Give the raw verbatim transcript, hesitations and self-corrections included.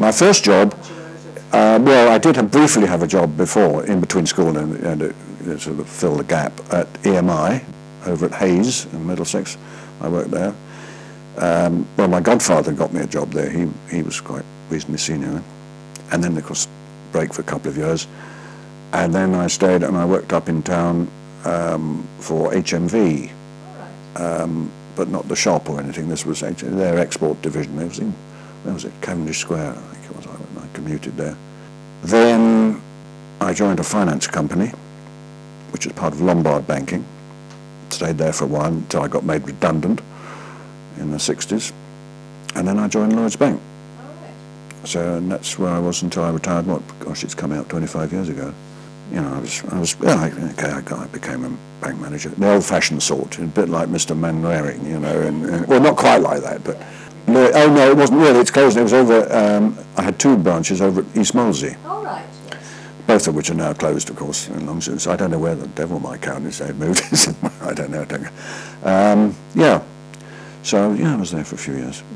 My first job, uh, well, I did have, briefly have a job before, in between school and, and it, it sort of fill the gap, at E M I, over at Hayes in Middlesex. I worked there. Um, well, my godfather got me a job there. He, he was quite reasonably senior. And then, of course, break for a couple of years. And then I stayed and I worked up in town um, for H M V, um, but not the shop or anything. This was H their export division. It was in, where was it? Cavendish Square, I think it was. I, I commuted there. Then I joined a finance company, which is part of Lombard Banking. Stayed there for a while until I got made redundant in the sixties. And then I joined Lloyds Bank. So, and that's where I was until I retired. What? Gosh, it's come out twenty-five years ago. You know, I was, I was, well, I, okay, I, got, I became a bank manager, the old-fashioned sort, a bit like Mister Manwaring, you know, and, and well, not quite like that, but no, oh no, it wasn't really. It's closed. It was over. Um, I had two branches over at East Molesey. All right. Yes. Both of which are now closed, of course. In long since I don't know where the devil might count is. They've moved. I don't know. I don't know. Um, yeah. So yeah, I was there for a few years.